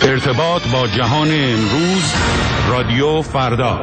ارتباط با جهان امروز، رادیو فردا.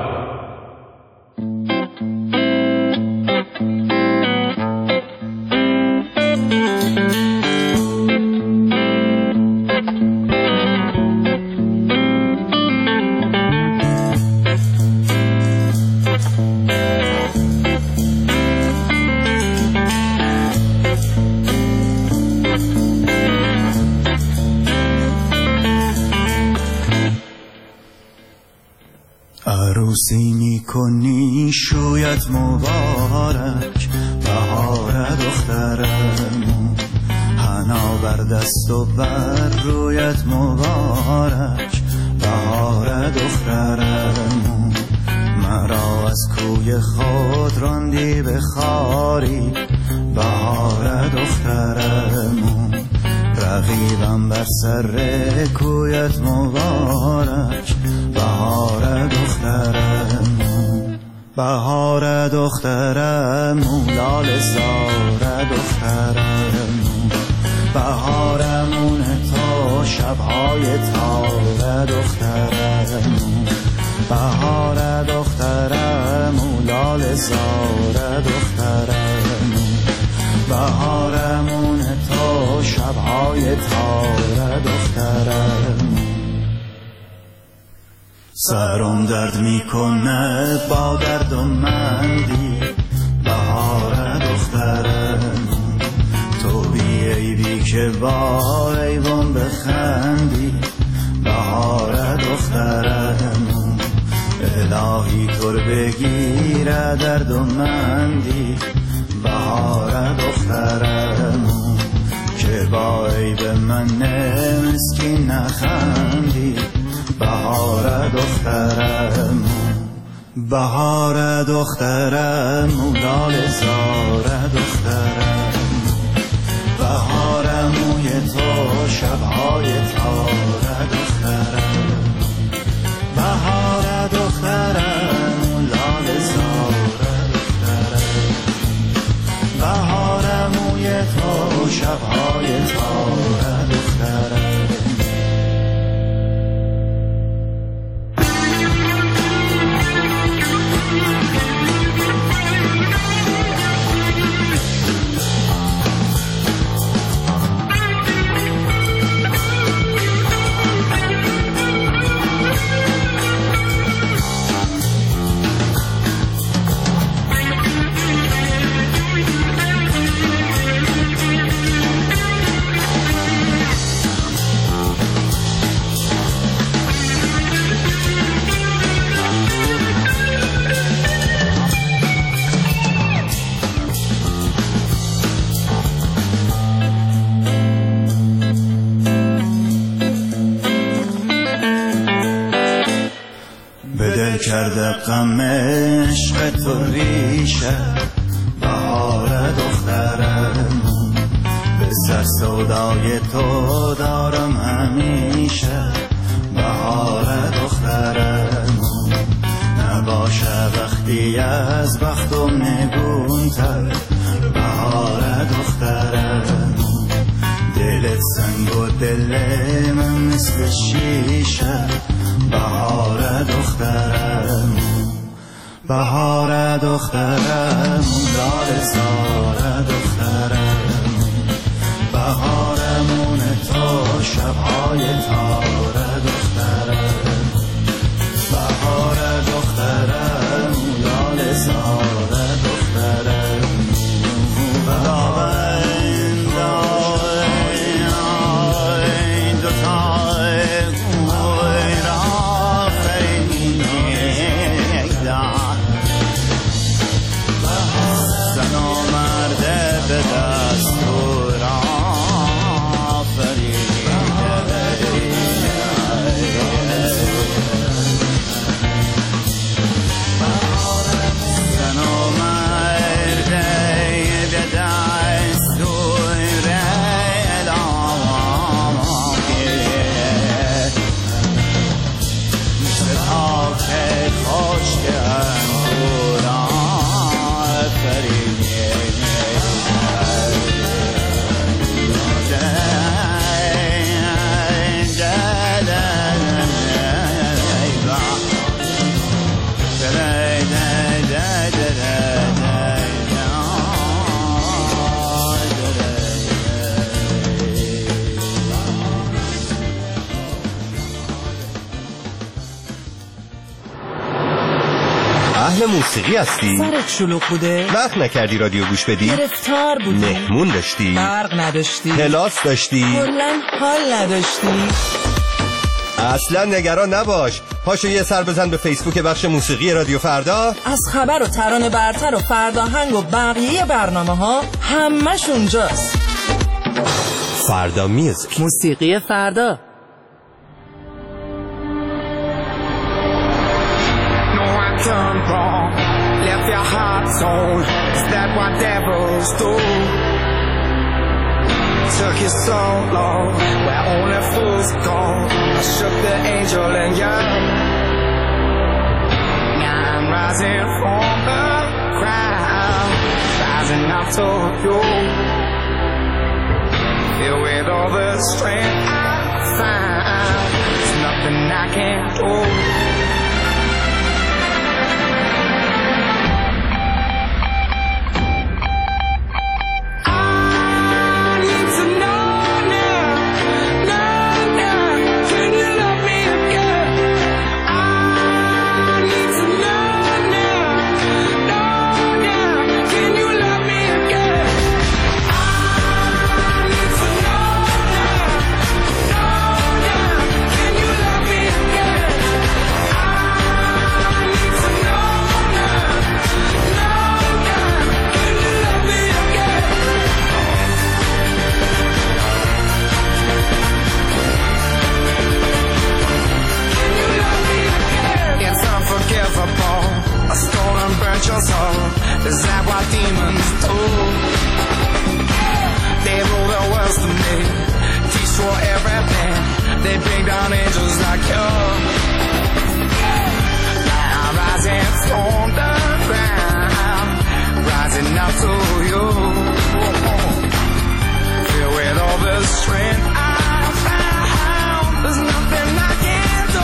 عروسی میکنی شویت مبارک، بهار دخترمون، حنا بر دست و بر رویت مبارک، بهار دخترمون. مرا از کوی خود راندی به خاری، بهار دخترمون. رقیبم بر سر کویت مبارک، بهار دخترمون. بهار دخترمون، لاله زار دخترمون. بهارمون تا شبهای تار دخترمون. بهار دخترمون، لاله زار دخترمون. بهارمون تا شبهای تار دخترمون. سرم درد میکنه با درد و مندی، بهار دخترمون. تو بی عیبی که با عیبم بخندی، بهار دخترمون. الهی طور بگیره درد و مندی، بهار دخترمون. که با عیب من مسکین نخندی، بهار دخترمون. بهار دخترمون، لاله زار دخترمون. بهارموی تو شبهای تار دخترمون. بهار دخترمون، لاله زار دخترمون. بهارموی تو شبهای تار دخترمون. کرده غم عشق تو ریشه، بهار دخترمون. به سر سودای تو دارم همیشه، بهار دخترمون. نباشه وقتی از بختم نگونتر، بهار دخترمون. دلت سنگ و دل من مثل شیشه، بهار دخترمون. بهار دخترمون، لاله زار دخترمون. بهارمون تا شبهای تار دخترمون. بهار دخترمون، لاله زار دخترمون. به دست تو را فریده اهل موسیقی هستی؟ سرت شلوغ بوده؟ وقت نکردی رادیو گوش بدی؟ گرفتار بودی؟ مهمون داشتی؟ برق نداشتی؟ کلاس داشتی؟ کلاً حال نداشتی؟ اصلا نگران نباش. پاشو یه سر بزن به فیسبوک بخش موسیقی رادیو فردا. از خبر و ترانه برتر و فرداهنگ و بقیه برنامه ها همش اونجاست. فردا میوزیک، موسیقی فردا. Done wrong, left your heart torn. Is that what devils do? Took you so long, where only fools go. I shook the angel in you. Now I'm rising from the ground, rising up to you. Filled with all the strength I found, there's nothing I can't do. Is that what demons do? They rule the world to me, teach for everything. They bring down angels like you. Now I'm rising from the ground, rising up to you. Filled with all the strength I found, there's nothing I can't do.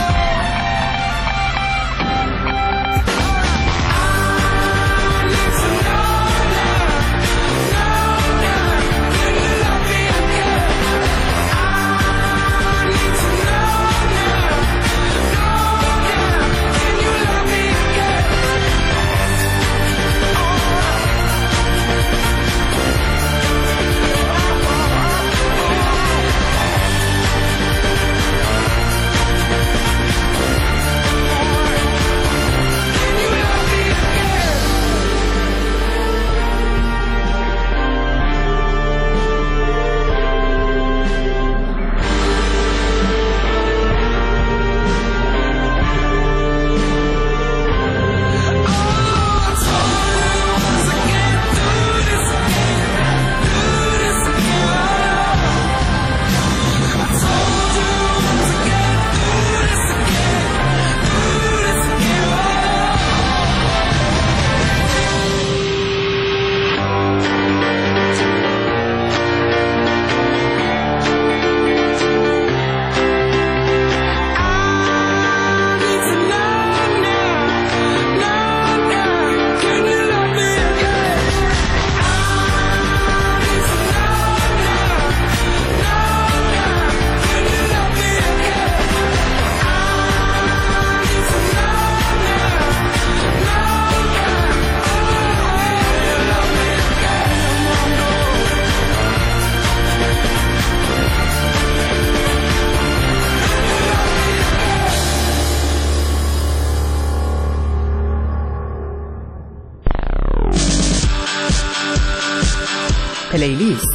پلیلیست.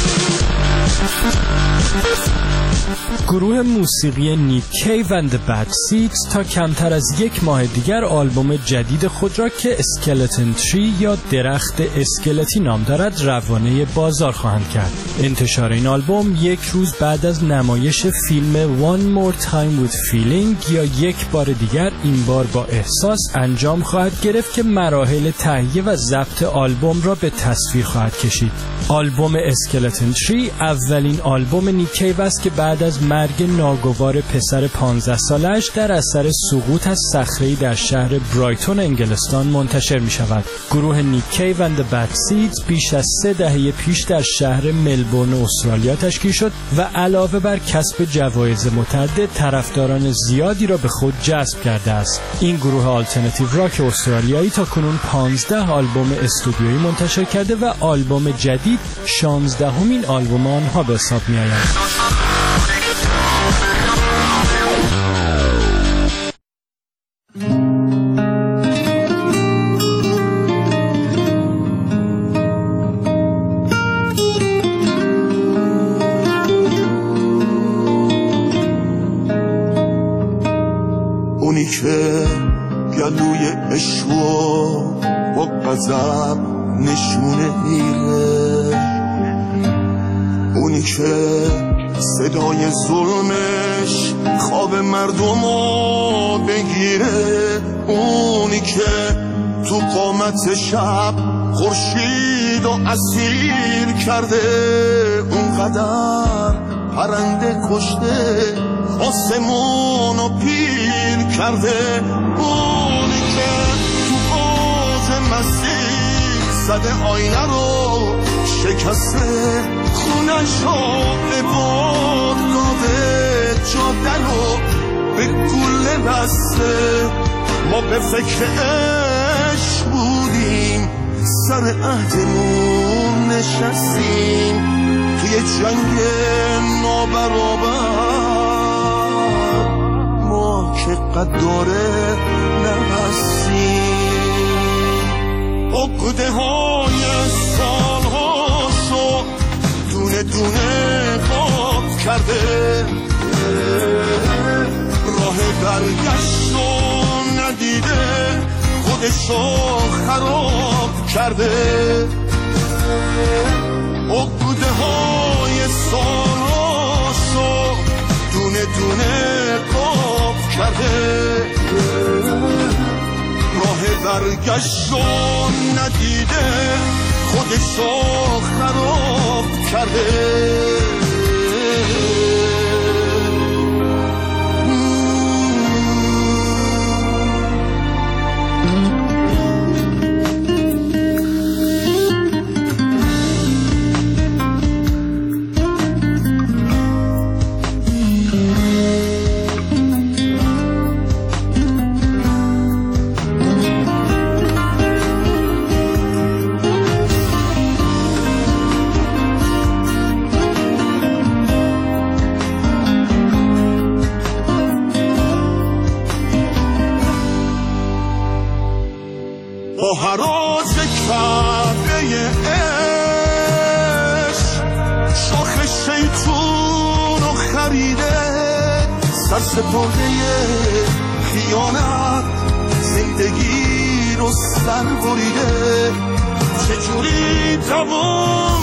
گروه موسیقی نیک کیو اند بد سیدز تا کمتر از یک ماه دیگر آلبوم جدید خود را که اسکلتن تری یا درخت اسکلتی نام دارد روانه بازار خواهند کرد. انتشار این آلبوم یک روز بعد از نمایش فیلم One More Time with Feeling یا یک بار دیگر این بار با احساس انجام خواهد گرفت که مراحل تهیه و ضبط آلبوم را به تصویر خواهد کشید. آلبوم اسکلتن تری اولین آلبوم نیک کیو است که بعد از مرگ ناگوار پسر 15 سالش در اثر سقوط از صخره‌ای در شهر برایتون انگلستان منتشر می شود. گروه نیک کیو اند بد سیدز بیش از 3 دهه پیش در شهر ملبورن استرالیا تشکیل شد و علاوه بر کسب جوایز متعدد طرفداران زیادی را به خود جذب کرده است. این گروه آلترناتیو راک استرالیایی تا کنون 15 آلبوم استودیویی منتشر کرده و آلبوم جدید 16مین آلبوم آنها به حساب می‌آید. اونی که گلوی عشقو با غضب نشونه میره، اونی که صدای ظلمش خواب مردمو بگیره، اونی که تو قامت شب خورشید و اسیر کرده، اونقدر پرنده کشته آسمونو پیر کرده، اونی که تو آز مسیح زده آینه رو شکسته، خونشو به باد داده، جاده رو به گله بسته. ما به فکر عشق بودیم، سر عهدمون نشستیم، توی جنگ نابرابر ما که قداره نبستیم. عقده های سالهاشو دونه دونه قاب کرده، راه برگشتو ندیده، خودشو خراب کرده. عقده های سالهاشو دونه دونه قاب کرده، راه برگشتو ندیده، خودشو خراب کرده. با هراز کعبه عشق شاخ شیطون رو خریده، سرسپرده خیانت زندگی رو سر بریده. چجوری دوام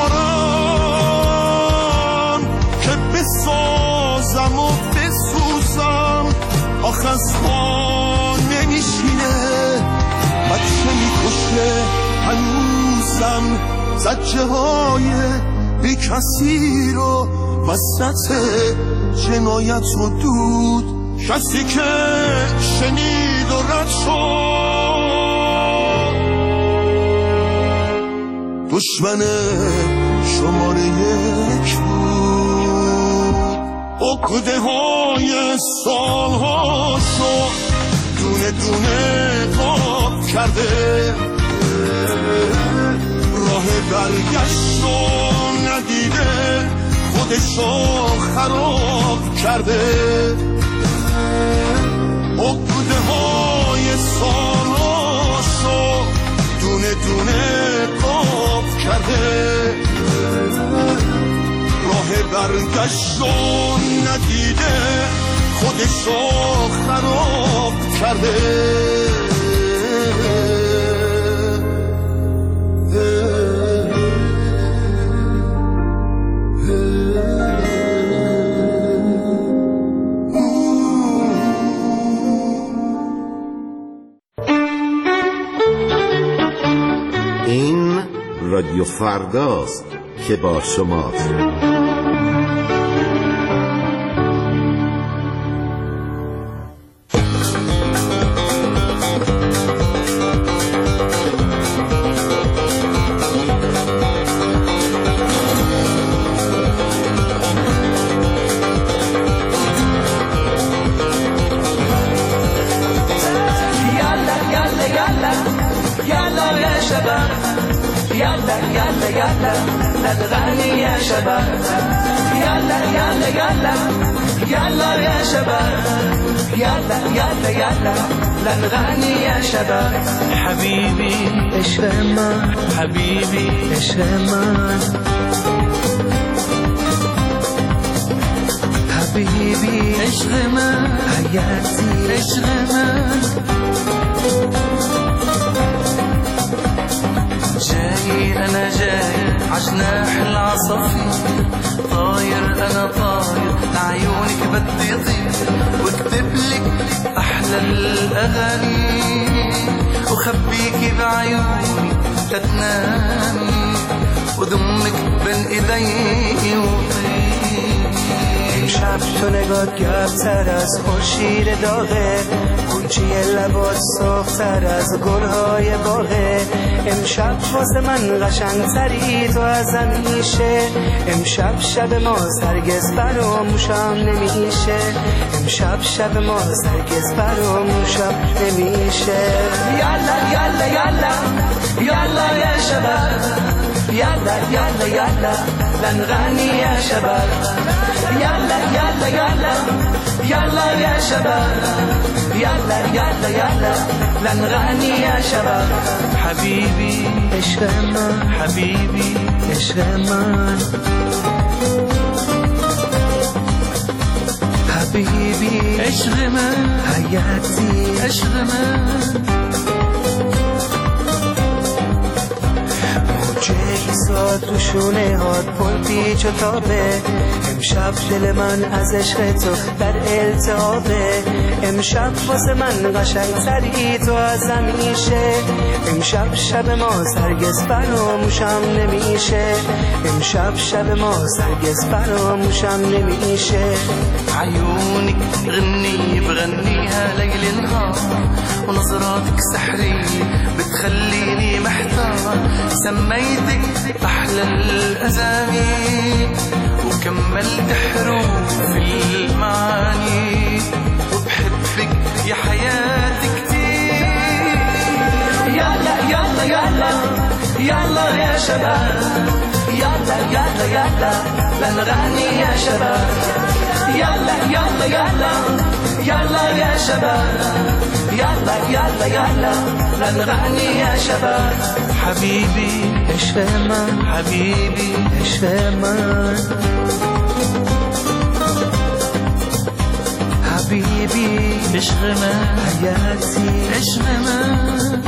بیارم که بسازم و بسوزم، آخه از ما نمیشینه، بچه میکشه هنوزم، زجه های بی کسی رو وسط جنایت و دود، کسی که شنید و رد شد، دشمن شماره 1 بود. عقده های سالهاشو دونه دونه قاب کرده، راه برگشتو ندیده، خودشو خراب کرده. عقده های سالهاشو دونه دونه قاب کرده، راه برگشتو ندیده، خودشو خراب کرده. این رادیو فرداست که با شماست. يلا نغني يا شباب يلا يلا يلا يلا يا شباب يلا يلا يلا نغني يا شباب حبيبي اشرمان حبيبي اشرمان حبيبي اشرمان حياتي اشرمان جاي أنا جاي عجناح العصافير طاير أنا طاير لعيونك بدي طير واكتب لك أحلى الأغاني وخبيكي بعيوني تتنامي وضمك بين إيدي وطير امشب تو نگات گرمتر از خورشید داغه گوچی لبات سرختر از گلهای باغه امشب واسه من قشنگتری تو از همیشه امشب شب ما هرگز فراموشم نمیشه امشب شب ما هرگز فراموشم نمیشه یالا یالا یالا یالا یا شباب یالا یالا یالا لنغني يا شباب يلا يلا يلا يلا يا شباب يلا يلا يلا لنغني يا شباب حبيبي اشرمان حبيبي اشرمان حبيبي اشرمان حياتي اشرمان چه تو شونه هات پل پیچ و تابه امشب دل من از عشق تو در التهابه امشب واسه من قشنگتری تو از همیشه امشب شب ما هرگز فراموشم نمیشه امشب شب ما هرگز فراموشم نمیشه عيونك غني بغنيها ليل نهار ونظراتك سحرية بتخليني محتار سميتك أحلى الأزامي وكملت حروف المعاني وبحبك يا حياتي كتير يلا يلا يلا يلا يا شباب يلا يلا يلا لنغني يا شباب يلا يلا يلا يلا يا شباب يلا يلا يلا لنغني يا شباب حبيبي اشرمان حبيبي اشرمان حبيبي اشرمان حياتي اشرمان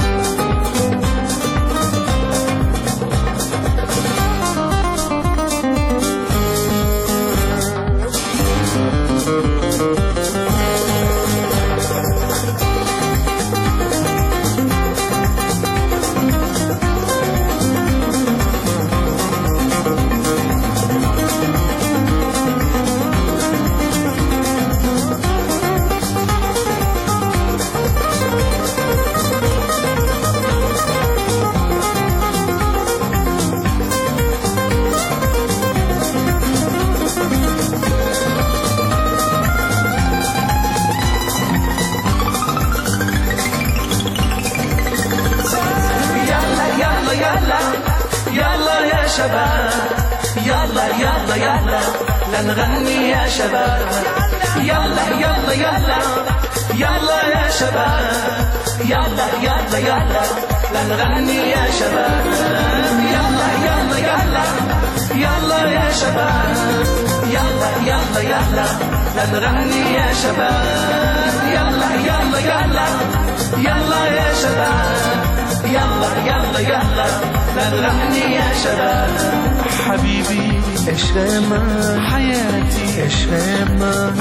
يلا يلا يلا لنغني يا شباب يلا يلا يلا يلا يا شباب يلا يلا يلا لنغني يا شباب يلا يلا يلا يلا يا شباب يلا يلا يلا لنغني يا شباب يلا يلا يلا يلا يا شباب يلا يلا يلا لنغني يا شباب حبيبي اشرمان حياتي اشرمان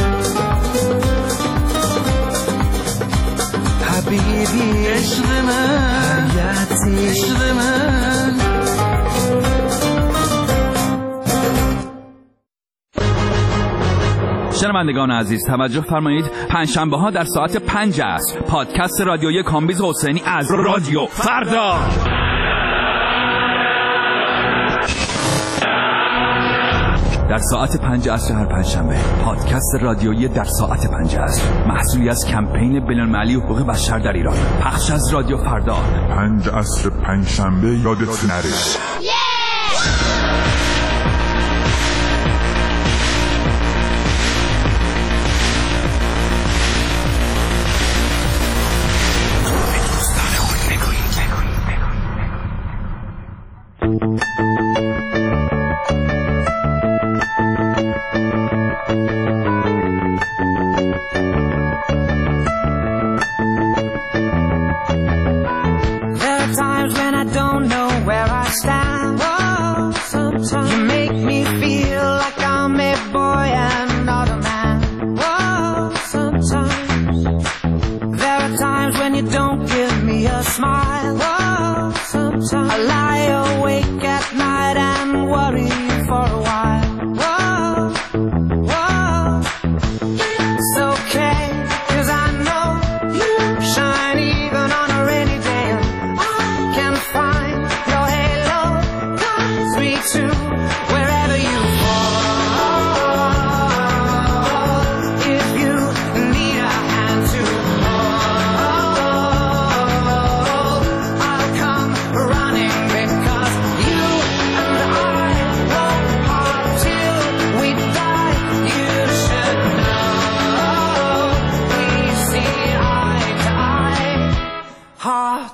حبيبي اشرمان حياتي اشرمان شنوندگان عزیز توجه فرمایید پنجشنبه ها در ساعت 5 عصر پادکست رادیویی کامبیز حسینی از رادیو فردا در ساعت 5 عصر هر پنجشنبه پادکست رادیویی در ساعت 5 عصر محصولی از کمپین بین‌المللی حقوق بشر در ایران پخش از رادیو فردا 5 عصر پنجشنبه یادت نره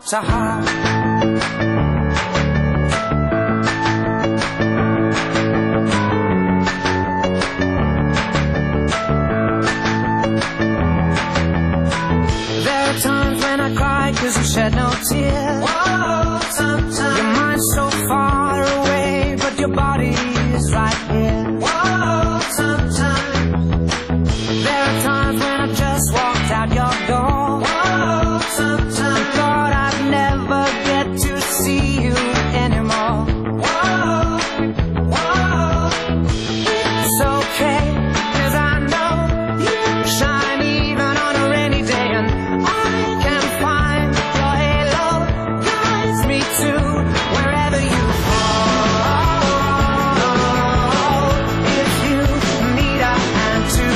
to heart. There are times when I cry 'cause you shed no tears. Whoa, sometimes your mind's so far away, but your body is right here. Whoa, sometimes there are times when I just walked out your door. Whoa, sometimes I thought I'd never get to see you anymore. Whoa, whoa, it's okay, 'cause I know you shine even on a rainy day, and I can find your halo guides me to wherever you fall. If you need a hand to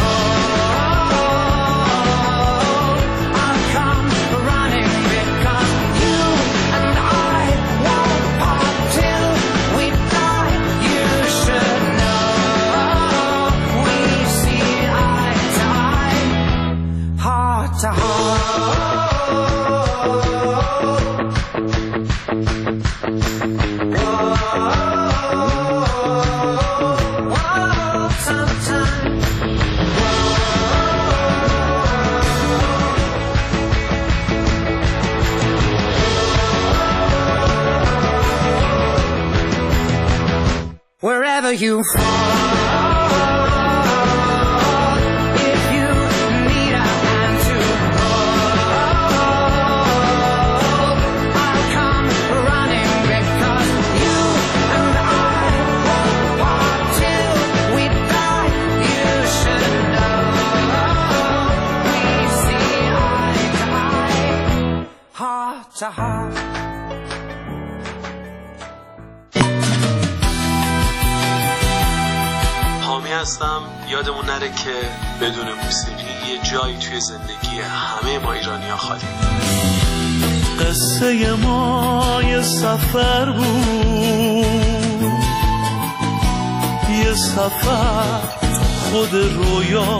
hold, I'll come running, because you and I won't part till we die. You should know we see eye to eye, heart to heart. Sometimes wherever you fall, if you need a hand to hold, I'll come running, because you and I won't part till we die. You should know we see eye to eye, heart to heart. حامی هستم. یادمون نره که بدون موسیقی یه جایی توی زندگی همه ما ایرانی‌ها خالی. قصه ما یه سفر بود، یه سفر خود رویا.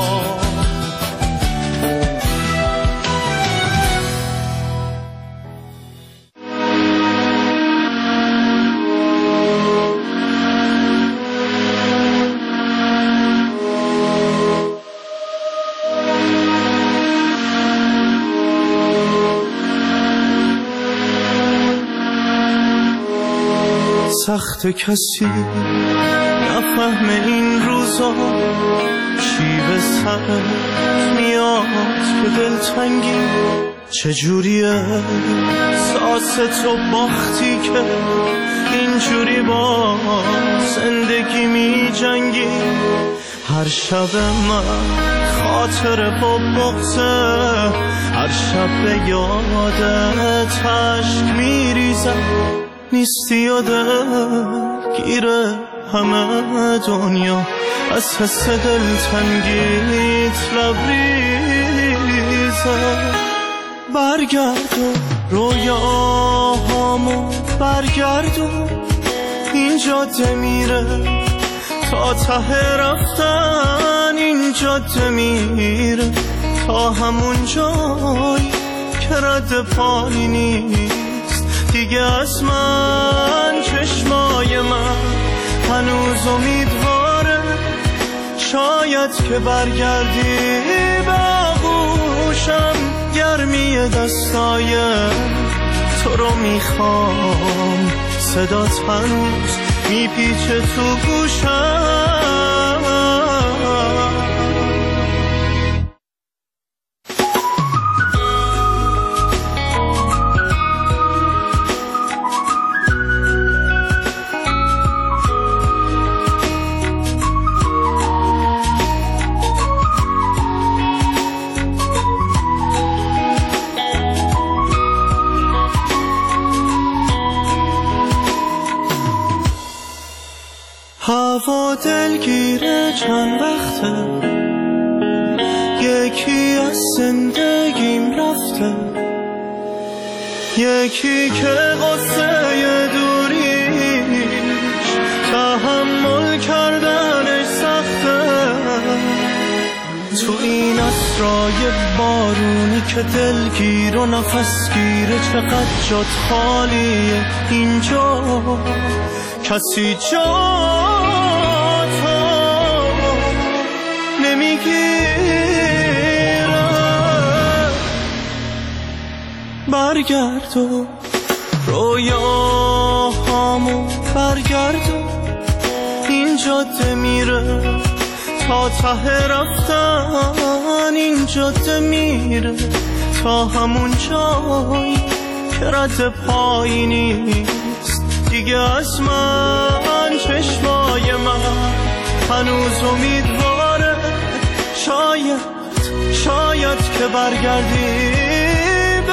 سخت کسی نفهم این روزا، چی به سرت میاد که دلتنگی چجوریه. ساس تو باختی که اینجوری با زندگی می جنگی. هر شب من خاطر با بغضه، هر شب به یادت عشق میریزم. نیستی و دلگیره همه دنیا، از حس دلتنگیت لبریزه. برگردون رویاهامو برگردون، این جاده میره تا ته رفتن، این جاده میره تا همون جایی که رد پایی نیست دیگه از من. چشمای من هنوز امیدواره، شاید که برگردی به آغوشم. گرمی دستای تو رو میخوام، صدات هنوز میپیچه تو گوشم. هوا دلگیره چند وقته، یکی از زندگیم رفته، یکی که قصه دوریش تحمل کردنش سخته. تو این اسرای بارونی که دلگیر و نفس گیره، چقدر جات خالیه اینجا، کسی جاتو نمیگیره. برگرد و رویاهامو برگرد، این جاده میره تا ته رفتن، این جاده میره تا همون جایی که رد پایی نیست دیگه از من. چشمای من هنوز امیدواره، شاید که برگردی به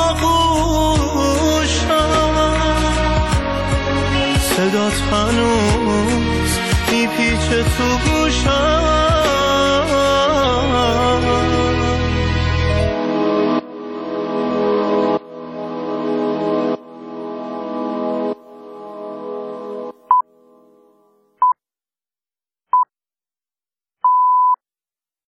آغوشم. صدات هنوز میپیچه تو گوشم،